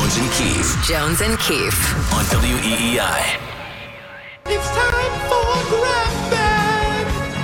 Jones and Keefe. Jones and Keefe. On WEEI. It's time for Grab Bag.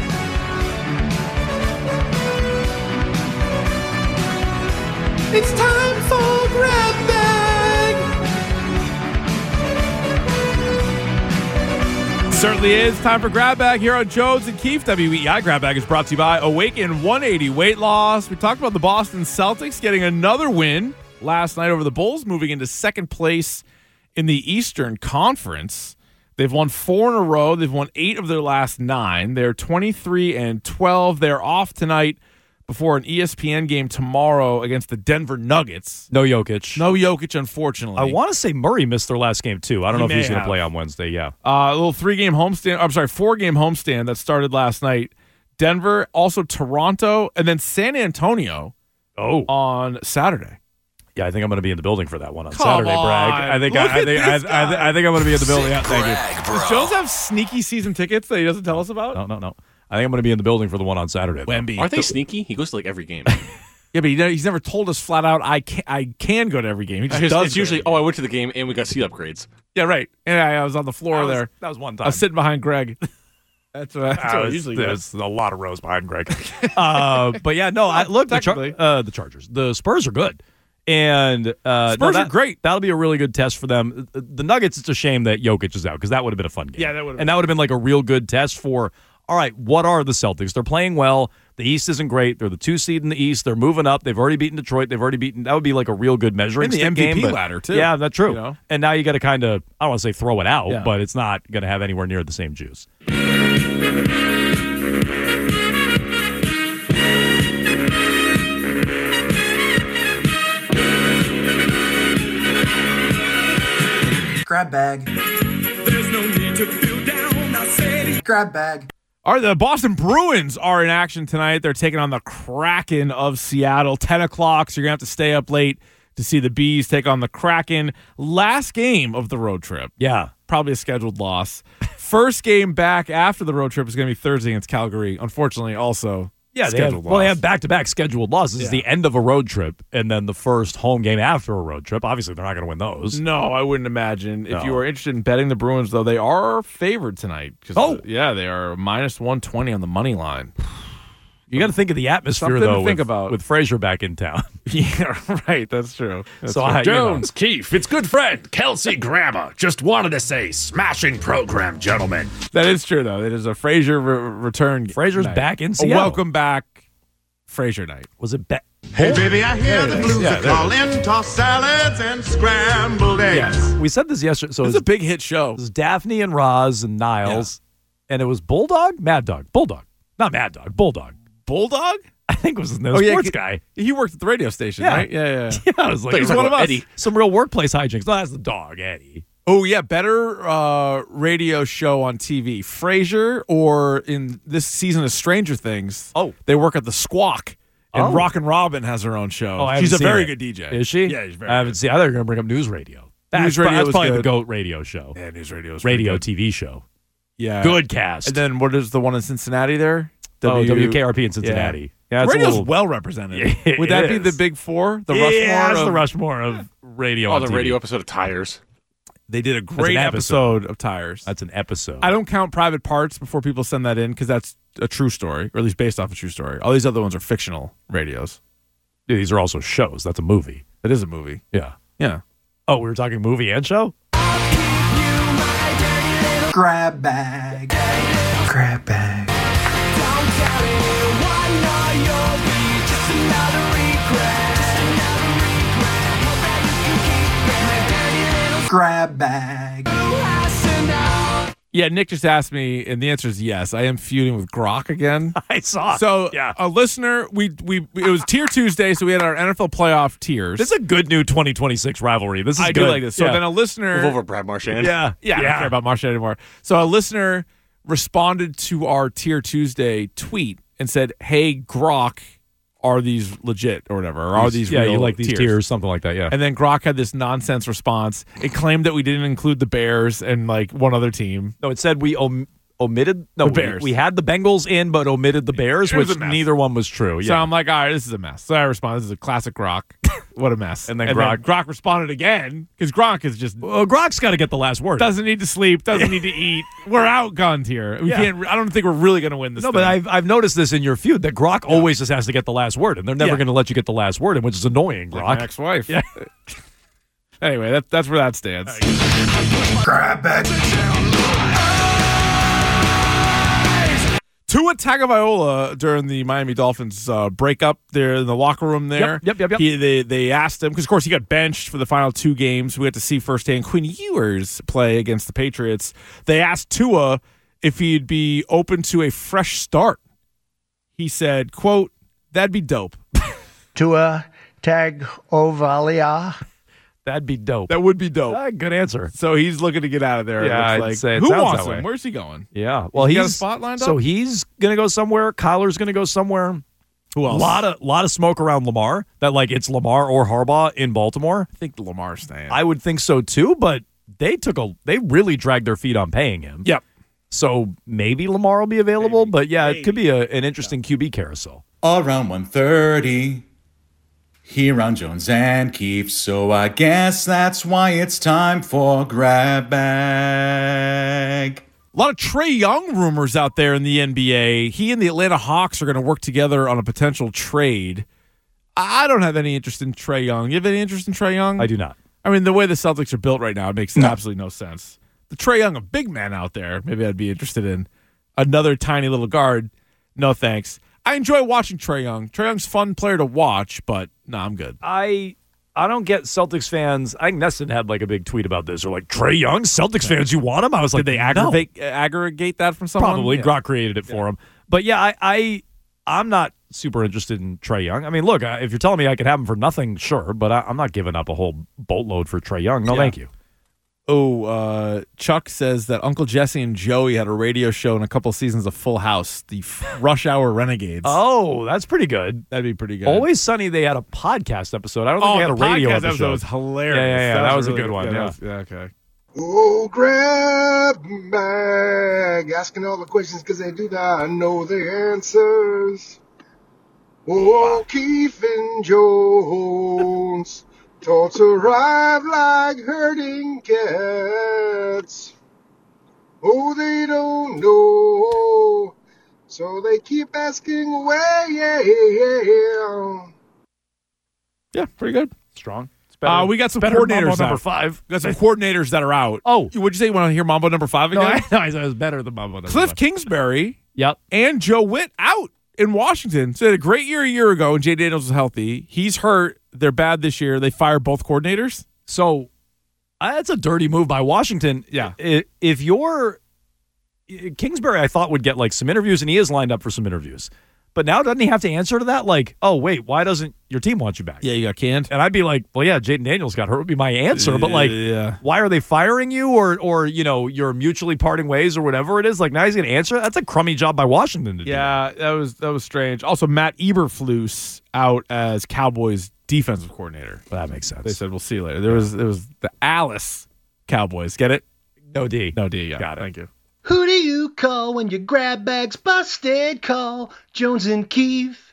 It's time for Grab Bag. Certainly is. Time for Grab Bag here on Jones and Keefe. WEEI Grab Bag is brought to you by Awaken 180 Weight Loss. We talked about the Boston Celtics getting another win last night over the Bulls, moving into second place in the Eastern Conference. They've won 4 in a row. They've won 8 of their last 9. They're 23-12. They're off tonight before an ESPN game tomorrow against the Denver Nuggets. No Jokic. No Jokic, unfortunately. I want to say Murray missed their last game, too. I don't know if he's going to have. play on Wednesday, yeah. A little 4-game homestand that started last night. Denver, also Toronto, and then San Antonio on Saturday. Yeah, I think I'm going to be in the building for that one on Come Saturday, on. Bragg. I think I'm going to be in the building. Yeah, thank you. Brag, bro. Does Jones have sneaky season tickets that he doesn't tell us about? No. I think I'm going to be in the building for the one on Saturday. though. Wemby. Aren't they sneaky? He goes to like every game. Yeah, but he's never told us flat out I can go to every game. He just does. It's usually, I went to the game and we got seat upgrades. Yeah, right. And I was on the floor there. That was one time. I was sitting behind Greg. That's what I usually do. There's a lot of rows behind Greg. But yeah, no, look, the Chargers. The Spurs are good. And Spurs are great. That'll be a really good test for them. The Nuggets, it's a shame that Jokic is out because that would have been a fun game. Yeah, that would have And that would have been like a real good test for, all right, what are the Celtics? They're playing well. The East isn't great. They're the 2 seed in the East. They're moving up. They've already beaten Detroit. That would be like a real good measuring And the stick MVP game. But, ladder, too. Yeah, that's true. You know? And now you got to kind of, I don't want to say throw it out, Yeah. but it's not going to have anywhere near the same juice. Grab bag. There's no need to feel down. I said grab bag. All right, the Boston Bruins are in action tonight. They're taking on the Kraken of Seattle. 10 o'clock, so you're going to have to stay up late to see the Bees take on the Kraken. Last game of the road trip. Yeah. Probably a scheduled loss. First game back after the road trip is going to be Thursday against Calgary. Unfortunately, also scheduled loss. They have back-to-back scheduled losses. This is Yeah. the end of a road trip, and then the first home game after a road trip. Obviously, they're not going to win those. No, I wouldn't imagine. If No. you are interested in betting the Bruins, though, they are favored tonight. Yeah, they are minus 120 on the money line. You got to think of the atmosphere, Something to though, think with, about. with Frazier back in town. Yeah, right. That's true. That's So true. I- Jones, Keefe, it's good friend, Kelsey Grammer. Just wanted to say, smashing program, gentlemen. That is true, though. It is a Frazier return. Frazier's night. back in A Seattle. welcome back Frazier night. Was it bet? Hey baby, I hear the blues Yeah, are there it calling. Tossed salads and scrambled eggs. Yes. We said this yesterday. So It was a big hit show. it was Daphne and Roz and Niles, and it was Bulldog? Mad Dog. Bulldog. Not Mad Dog. Bulldog. Bulldog? I think it was the Oh, yeah, sports he- guy. He worked at the radio station, Yeah. right? Yeah. Yeah, I was like, Like, it's talking one of about us. Eddie. Some real workplace hijinks. No, that's the dog, Eddie. Oh, yeah. Better radio show on TV. Frasier, or in this season of Stranger Things, they work at the Squawk. And Oh. Rockin' Robin has her own show. Oh, I She's a haven't seen very it. good DJ. Is she? Yeah, she's very I haven't good. seen. I thought you were going to bring up News Radio. That's Radio was probably the good. GOAT radio show. Yeah, News Radio is Radio pretty TV show. good. Yeah. Good cast. And then what is the one in Cincinnati there? WKRP in Cincinnati. Yeah, it's a Radio's little- well represented. Yeah, Would that it be the is. big four? The Yeah, Rushmore? it's of- the Rushmore of radio. Oh, on the TV. radio episode of Tires. They did a great episode of Tires. That's an episode. I don't count Private Parts before people send that in because that's a true story, or at least based off a true story. All these other ones are fictional radios. Yeah, these are also shows. That's a movie. It is a movie. Yeah. Yeah. Oh, we were talking movie and show? Grab bag. Grab bag. Grab bag. Yeah, Nick just asked me, and the answer is yes. I am feuding with Grok again. I saw. So, yeah. a listener, it was Tier Tuesday, so we had our NFL playoff tiers. This is a good new 2026 rivalry. This is I good. do like this. So Yeah. then a listener, Move over Brad Marchand. Yeah. I don't care about Marchand anymore. So a listener responded to our Tier Tuesday tweet and said, "Hey, Grok, are these legit or whatever? Or are these Yeah, real you like these tiers, something like that, yeah. And then Grok had this nonsense response. It claimed that we didn't include the Bears and like one other team. No, it said we omitted. No, The Bears. We had the Bengals in, but omitted the Bears, It was which a mess. neither one was true. So Yeah. I'm like, all right, this is a mess. So I respond, this is a classic Gronk. What a mess. And then Gronk- responded again because Gronk is just Well, Gronk's got to get the last word. doesn't need to sleep, doesn't need to eat. We're outgunned here. We Yeah. can't. I don't think we're really going to win this. No, thing. but I've noticed this in your feud that Gronk always just has to get the last word, and they're never Yeah. going to let you get the last word, which is annoying, Like my Gronk. ex-wife. Yeah. Anyway, that's where that stands. Grab bag. Tua Tagovailoa during the Miami Dolphins breakup there in the locker room there. Yep. They asked him because, of course, he got benched for the final two games. We had to see firsthand Quinn Ewers play against the Patriots. They asked Tua if he'd be open to a fresh start. He said, "quote That'd be dope." Tua Tagovailoa. That'd be dope. That would be dope. Good answer. So he's looking to get out of there. Yeah, it I'd looks say like. it Who sounds wants that him? way. Where's he going? Yeah. Well, He got a he's spot lined up? So he's going to go somewhere. Kyler's going to go somewhere. Who A else? lot of smoke around Lamar. That it's Lamar or Harbaugh in Baltimore. I think Lamar's staying. I would think so too, but they really dragged their feet on paying him. Yep. So maybe Lamar will be available, but yeah, it could be an interesting QB carousel. Around 1:30 here on Jones and Keefe. So I guess that's why it's time for Grab Bag. A lot of Trae Young rumors out there in the NBA. He and the Atlanta Hawks are going to work together on a potential trade. I don't have any interest in Trae Young. You have any interest in Trae Young? I do not. I mean, the way the Celtics are built right now, it makes absolutely no sense. The Trae Young, a big man out there, maybe I'd be interested in. Another tiny little guard, no thanks. I enjoy watching Trae Young. Trae Young's a fun player to watch, but no, I'm good. I don't get Celtics fans. I think Nesson had a big tweet about this. Or Trae Young, Celtics fans, you want him? I was like, Did they no. aggregate that from someone? Probably. Yeah. Gronk created it for him. But yeah, I'm not super interested in Trae Young. I mean, look, if you're telling me I could have him for nothing, sure, but I'm not giving up a whole boatload for Trae Young. No, thank you. Oh, Chuck says that Uncle Jesse and Joey had a radio show in a couple seasons of Full House, the Rush Hour Renegades. Oh, that's pretty good. That'd be pretty good. Always Sunny, they had a podcast episode. I don't think they had a the radio podcast episode. was hilarious. Yeah, that was a good one, that yeah. was- okay. Oh, grab bag, asking all the questions because they do not know the answers. Oh, Keefe and Jones, thoughts arrive like herding cats. Oh, they don't know, so they keep asking away. Yeah, pretty good. Strong. We got some better than coordinators Mambo number out. 5. We got some coordinators that are out. Oh. Would you say you want to hear Mambo number 5 No, again? I said it was better than Mambo number Cliff 5. Kingsbury Yep. and Joe Witt out in Washington. So they had a great year a year ago, and Jay Daniels was healthy. He's hurt. They're bad this year. They fired both coordinators. So that's a dirty move by Washington. Yeah. If you're Kingsbury, I thought would get some interviews, and he is lined up for some interviews. But now doesn't he have to answer to that? Oh, wait, why doesn't your team want you back? Yeah, you got canned. And I'd be like, well, yeah, Jaden Daniels got hurt would be my answer. But yeah. why are they firing you or you're mutually parting ways or whatever it is? Now he's going to answer? That's a crummy job by Washington to do. Yeah, that was strange. Also, Matt Eberflus out as Cowboys defensive coordinator. Well, that makes sense. They said we'll see you later. There was the Alice Cowboys. Get it? No D. No D. Yeah. Got it. Thank you. Who do you call when your grab bag's busted? Call Jones and Keefe.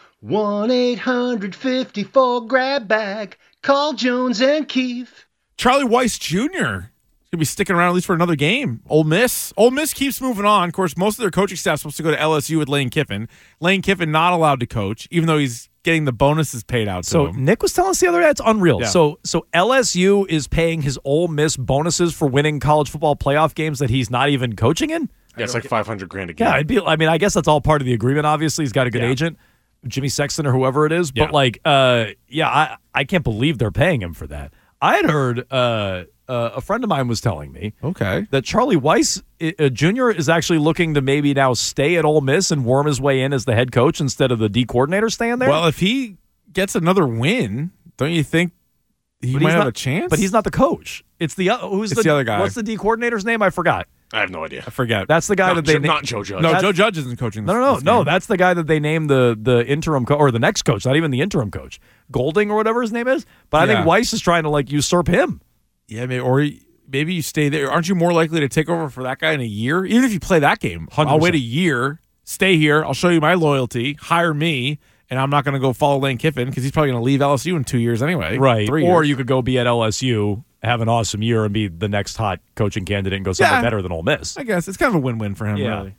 1-800-54-GRAB-BAG. Call Jones and Keefe. Charlie Weiss Jr. is going to be sticking around at least for another game. Ole Miss keeps moving on. Of course, most of their coaching staff is supposed to go to LSU with Lane Kiffin. Lane Kiffin not allowed to coach, even though he's getting the bonuses paid out to So him. Nick was telling us the other day, it's unreal. Yeah. So LSU is paying his Ole Miss bonuses for winning college football playoff games that he's not even coaching in? Yeah, it's like $500,000 a game. Yeah, I guess that's all part of the agreement, obviously. He's got a good agent, Jimmy Sexton or whoever it is. But, I can't believe they're paying him for that. I had heard a friend of mine was telling me that Charlie Weiss Jr. is actually looking to maybe now stay at Ole Miss and worm his way in as the head coach instead of the D coordinator staying there. Well, if he gets another win, don't you think he might have a chance? But he's not the coach. It's the It's the other guy. What's the D coordinator's name? I forgot. I have no idea. I forget. That's the guy that they not Joe Judge. No, Joe Judge isn't coaching this. No. this game. That's the guy that they named the interim or the next coach, not even the interim coach, Golding or whatever his name is. But I think Weiss is trying to usurp him. Yeah, maybe, or maybe you stay there. Aren't you more likely to take over for that guy in a year? Even if you play that game, 100%. I'll wait a year, stay here. I'll show you my loyalty. Hire me, and I'm not going to go follow Lane Kiffin because he's probably going to leave LSU in 2 years anyway. Right. 3 Or years. you could go be at LSU, have an awesome year, and be the next hot coaching candidate and go somewhere better than Ole Miss. I guess it's kind of a win-win for him, really.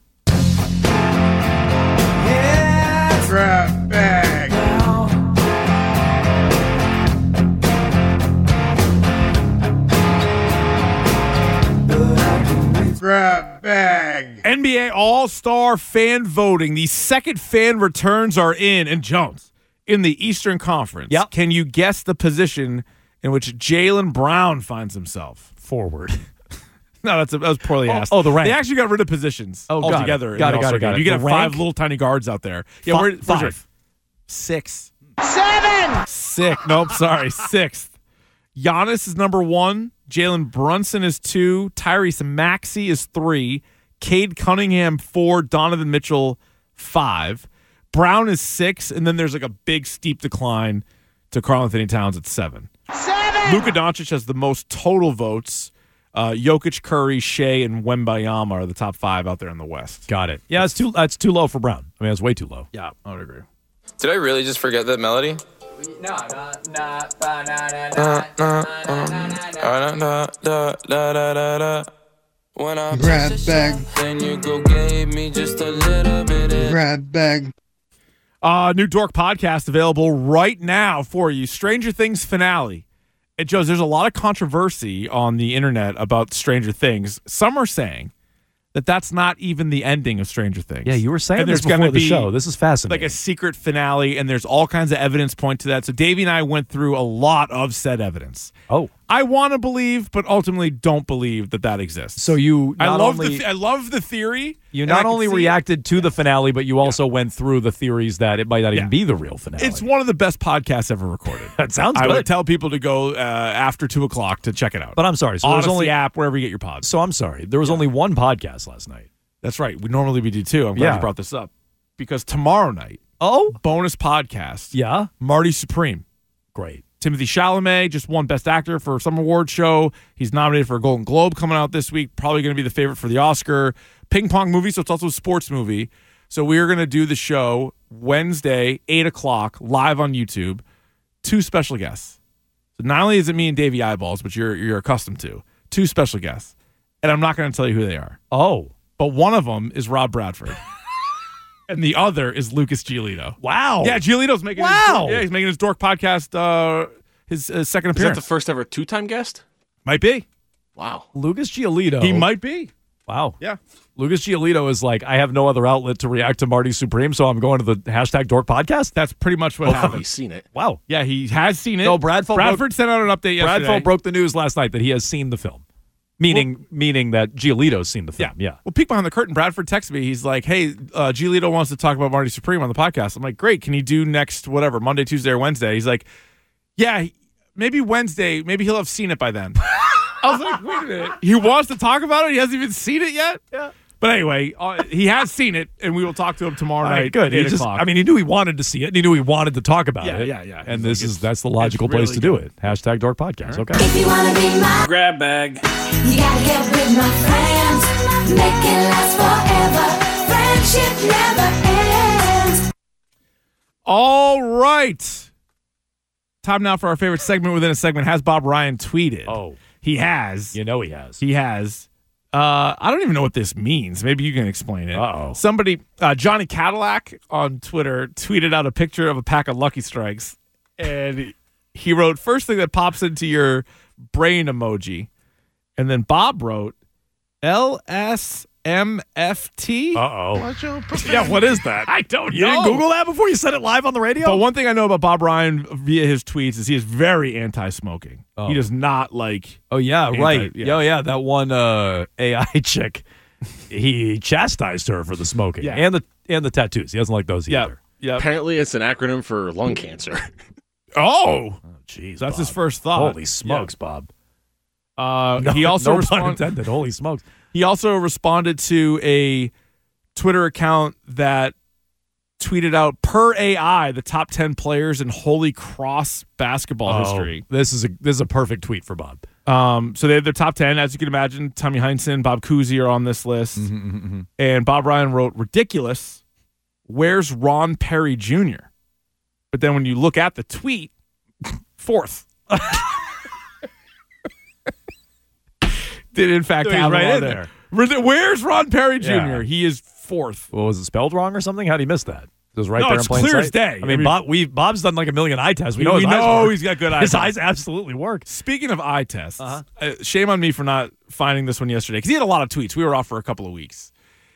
Grab bag. Grab bag. NBA All-Star fan voting. The second fan returns are in. And Jones, in the Eastern Conference, can you guess the position in which Jaylen Brown finds himself? Forward. No, that was poorly asked. Oh, the rank. They actually got rid of positions altogether. Got it. You can have The 5 rank? little tiny guards out there. Yeah, where's 5. 6. 7. 6. Nope, sorry. 6th. Giannis is number 1. Jalen Brunson is 2. Tyrese Maxey is 3. Cade Cunningham 4. Donovan Mitchell 5. Brown is 6. And then there's like a big steep decline to Karl Anthony Towns at 7. 7. Luka Doncic has the most total votes. Jokic, Curry, Shea, and Wembayama are the top 5 out there in the West. Got it. Yeah, that's too low for Brown. I mean, that's way too low. Yeah, I would agree. Did I really just forget that melody? When I Grab bag. then you go gave me just a little bit of Grab bag. New Dork podcast available right now for you. Stranger Things finale. And Joe, there's a lot of controversy on the internet about Stranger Things. Some are saying that that's not even the ending of Stranger Things. Yeah, you were saying and this there's before gonna the be show. This is fascinating. like a secret finale, and there's all kinds of evidence point to that. So Davey and I went through a lot of said evidence. Oh. I want to believe, but ultimately don't believe that exists. So you I not love only I love the theory. you and I not can only see it. reacted to the finale, but you also went through the theories that it might not even be the real finale. It's one of the best podcasts ever recorded. That sounds I good. would tell people to go after 2:00 to check it out. But I'm sorry. So Odyssey there's only app, wherever you get your pods. So I'm sorry. There was only one podcast last night. That's right. We normally do 2. I'm glad Yeah. you brought this up. Because tomorrow night, bonus podcast, Yeah. Marty Supreme. Great. Timothy Chalamet just won Best Actor for some award show. He's nominated for a Golden Globe coming out this week. Probably going to be the favorite for the Oscar. Ping pong movie, so it's also a sports movie. So we are going to do the show Wednesday, 8:00, live on YouTube. 2 special guests. So not only is it me and Davey Eyeballs, which you're accustomed to, 2 special guests. And I'm not going to tell you who they are. Oh. But one of them is Rob Bradford. And the other is Lucas Giolito. Wow. Yeah, Giolito's making he's making his Dork podcast his second Is appearance. that the first ever 2-time guest? Might be. Wow. Lucas Giolito. He might be. Wow. Yeah. Lucas Giolito is like, I have no other outlet to react to Marty Supreme, so I'm going to the hashtag Dork podcast. That's pretty much what happened. He's seen it. Wow. Yeah, he has seen it. No, Bradford sent out an update yesterday. Bradford broke the news last night that he has seen the film. Meaning that Giolito's seen the film. Yeah. Well, peek behind the curtain. Bradford texted me. He's like, hey, Giolito wants to talk about Marty Supreme on the podcast. I'm like, great. Can you do next, whatever, Monday, Tuesday, or Wednesday? He's like, yeah, maybe Wednesday. Maybe he'll have seen it by then. I was like, wait a minute. He wants to talk about it? He hasn't even seen it yet? Yeah. But anyway, he has seen it, and we will talk to him tomorrow night. Right, good. At 8:00. He knew he wanted to see it, and he knew he wanted to talk about it. Yeah. And that's the logical place really to do it. Hashtag Dork Podcast. Okay. If you wanna be my Grab bag. you gotta get with my friends. Make it last forever. Friendship never ends. All right. Time now for our favorite segment within a segment. Has Bob Ryan tweeted? Oh. He has. You know he has. He has. I don't even know what this means. Maybe you can explain it. Uh-oh. Somebody, Johnny Cadillac on Twitter, tweeted out a picture of a pack of Lucky Strikes. And he wrote, first thing that pops into your brain emoji. And then Bob wrote, LSMFT. Uh-oh. Yeah, what is that? I don't You know. didn't Google that before you said it live on the radio? But one thing I know about Bob Ryan via his tweets is he is very anti-smoking. Oh. He does not like. Oh, yeah, right. Yeah. Yeah, that one AI chick, he chastised her for the smoking Yeah. and the tattoos. He doesn't like those either. Yeah. Apparently, it's an acronym for lung cancer. Oh, jeez. that's Bob. his first thought. Holy smokes, Bob. He also no pun intended. Holy smokes. He also responded to a Twitter account that tweeted out per AI the top 10 players in Holy Cross basketball history. This is a perfect tweet for Bob. So they have their top 10. As you can imagine, Tommy Heinsohn, Bob Cousy are on this list. And Bob Ryan wrote, ridiculous. Where's Ron Perry Jr.? But then when you look at the tweet, fourth. Did in fact have right him in on there. Where's Ron Perry Jr.? Yeah. He is fourth. Well, was it spelled wrong or something? How did he miss that? It was right No, there it's in plain clear as sight. day. I mean, Bob's done like a million eye tests. We know, we his eyes know work. he's got good eye His tests. eyes absolutely work. Speaking of eye tests, shame on me for not finding this one yesterday because he had a lot of tweets. We were off for a couple of weeks.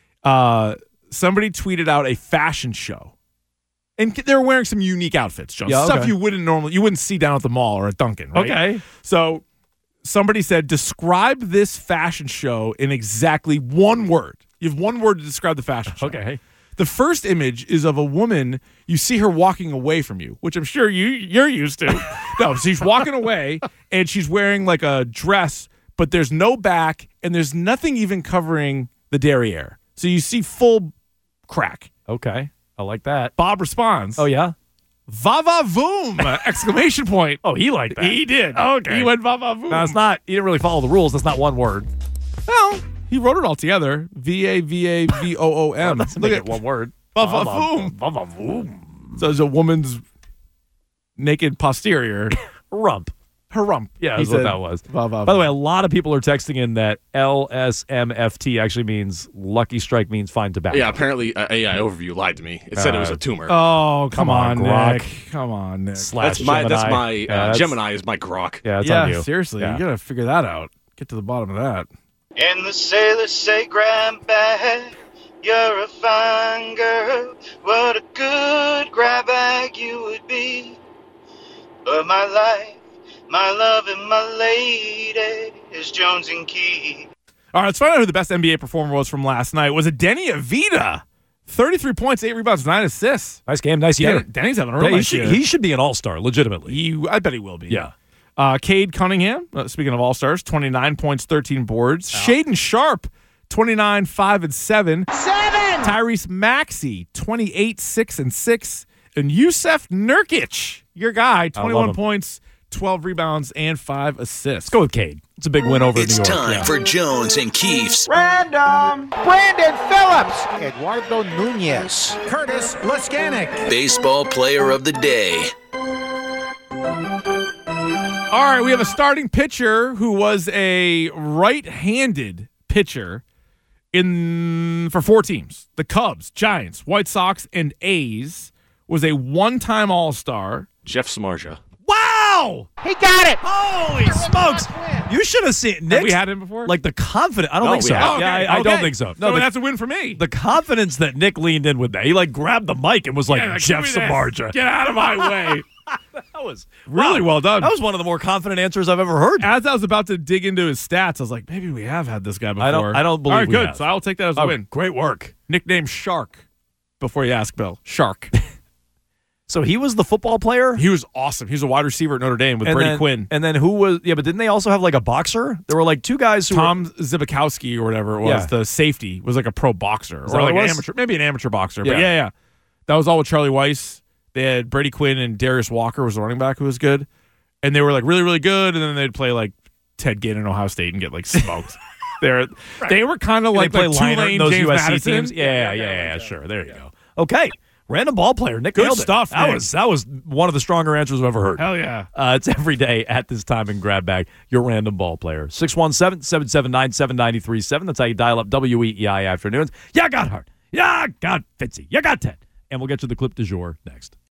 Somebody tweeted out a fashion show, and they were wearing some unique outfits, Joe. Yeah, Stuff okay. you wouldn't see down at the mall or at Dunkin'. Right? Okay. So somebody said, describe this fashion show in exactly one word. You have one word to describe the fashion show. Okay. The first image is of a woman. You see her walking away from you, which I'm sure you're used to. No, she's walking away, and she's wearing like a dress, but there's no back, and there's nothing even covering the derriere. So you see full crack. Okay. I like that. Bob responds. Oh, yeah? Va-va-voom! Exclamation point. Oh, he liked that. He did. Okay. He went va-va-voom. No, it's not. He didn't really follow the rules. That's not one word. Well, he wrote it all together. V-A-V-A-V-O-O-M. Let's make it one word. Va-va-voom. Va-va-voom. So it's a woman's naked posterior. Rump. Her rump. Yeah, that's what that was. By the way, a lot of people are texting in that LSMFT actually means lucky strike means fine tobacco. Yeah, apparently AI Overview lied to me. It said it was a tumor. Oh, come on, Grok. Nick. Come on, Nick. That's my Yeah, Gemini is my grok. Yeah, it's on you. Seriously. Yeah. You got to figure that out. Get to the bottom of that. And the sailors say, grab bag, you're a fine girl. What a good grab bag you would be. But my life, my love, and my lady is Jones and Key. All right, let's find out who the best NBA performer was from last night. Was it Denny Avita? 33 points, 8 rebounds, 9 assists. Nice game, nice year. Denny's having a real nice year. He should be an all-star, legitimately. I bet he will be. Yeah. Cade Cunningham, speaking of all-stars, 29 points, 13 boards. Shaden Sharp, 29, 5 and 7. Tyrese Maxey, 28, 6 and 6. And Yusef Nurkic, your guy, 21 points, 12 rebounds, and 5 assists. Let's go with Cade. It's a big win over New York. It's time for Jones and Keefe's Random. Brandon Phillips. Eduardo Nunez. Curtis Laskanik. Baseball Player of the Day. All right, we have a starting pitcher who was a right-handed pitcher for 4 teams. The Cubs, Giants, White Sox, and A's. Was a one-time All-Star. Jeff Samardzija. Wow! He got it. Holy smokes! You should have seen Nick. Have we had him before? Like the confidence. I don't think so. Oh, okay. I don't think so. No, that's a win for me. The confidence that Nick leaned in with that. He like grabbed the mic and was like, Yeah, Jeff give me this. Samardzija. Get out of my way. That was Really well done. That was one of the more confident answers I've ever heard. As I was about to dig into his stats, I was like, maybe we have had this guy before. I don't believe All right, we good. have. So I'll take that as a win. Great work. Nickname Shark. Before you ask, Bill. Shark. So he was the football player? He was awesome. He was a wide receiver at Notre Dame with Brady Quinn. And then who was, but didn't they also have like a boxer? There were like 2 guys who Tom Zibikowski or whatever it was, the safety, was like a pro boxer. Is Or that like what it an was? amateur, maybe an amateur boxer. But Yeah. yeah. That was all with Charlie Weiss. They had Brady Quinn and Darius Walker was the running back who was good. And they were like really, really good. And then they'd play like Ted Ginn in Ohio State and get like smoked. They were kind of like play Tulane, Leinart in those James USC Madison. teams. Yeah, sure. There you go. Okay. Random ball player. Nick Good nailed it. stuff, That Nick. was one of the stronger answers I've ever heard. Hell yeah. It's every day at this time in Grab Bag, your random ball player. 617-779-7937. That's how you dial up WEEI afternoons. Yeah, got Hart. Yeah, got Fitzy. You got Ted. And we'll get to the clip du jour next.